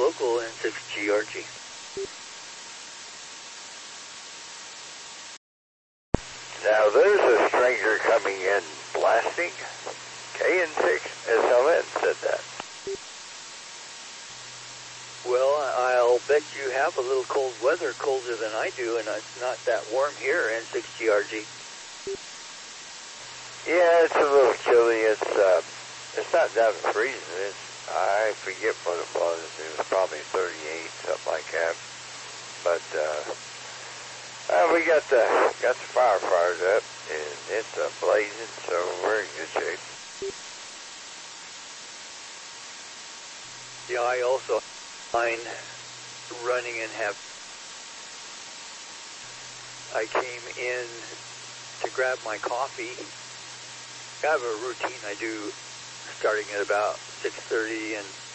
local N6GRG. Now there's a stranger coming in blasting. KN6SLN said that. Well, I'll bet you have a little cold weather, colder than I do, and it's not that warm here, N6GRG. Yeah, it's a little chilly. It's not down to freezing. I forget what it was. It was probably 38, something like that. But we got the fire fired up, and it's blazing, so we're in good shape. Yeah, I also mine running and I came in to grab my coffee. I have a routine I do starting at about 6:30 and